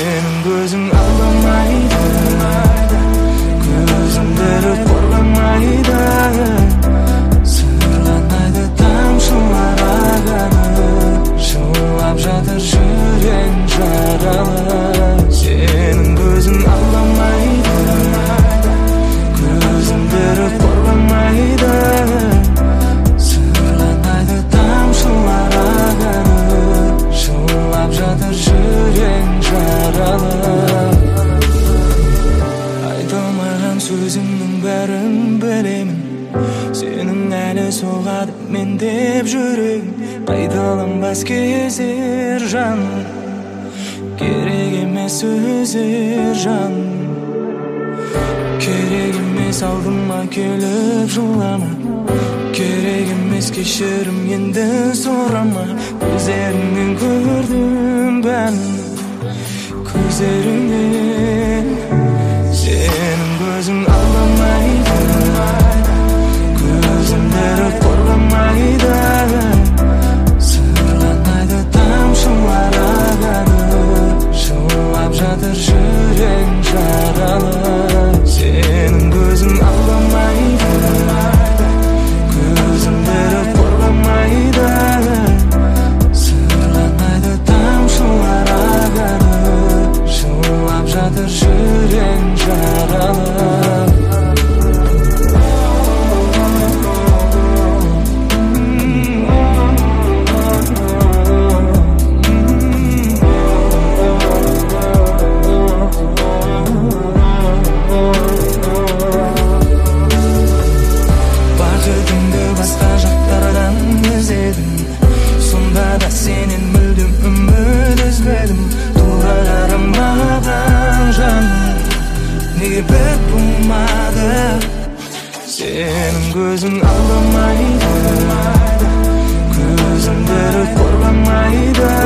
Senin gözün ağlamaydı, gözümleri korlamaydı. Sırlanaydı tamşılar ağanı, şılap жатыр жүрек жаралы. Senin gözün ağlamaydı, gözümleri korlamaydı. Sırlanaydı tamşılar ağanı, şılap жатыр жүрек жаралы. Айтылмаған сөзімнің бәрін білемін, сенің әлі соғады мен деп жүрегім. Қайталанбас кездер жаным, керек емес сөздер жаным. Керек емес алдыма келіп жылама, керек емес кешірім енді сұрама. Көздеріңнен көрдім бәрін, көздеріңнен. Senin gözün ağlamaydı, gözümleri korlamaydı. Sırlanaydı tamşılar ağanı, şılap жатыр жүрек жаралы. Senin gözün ağlamaydı, gözümleri korlamaydı. Sırlanaydı tamşılar ağanı, şılap жатыр жүрек жаралы. Бақытыңды басқа жақтардан іздедім, сонда да сенен мүлдем үміт үзбедім. Тура жарамаған жаным, неге бек болмады? Senin gözün ağlamaydı, gözümleri korlamaydı.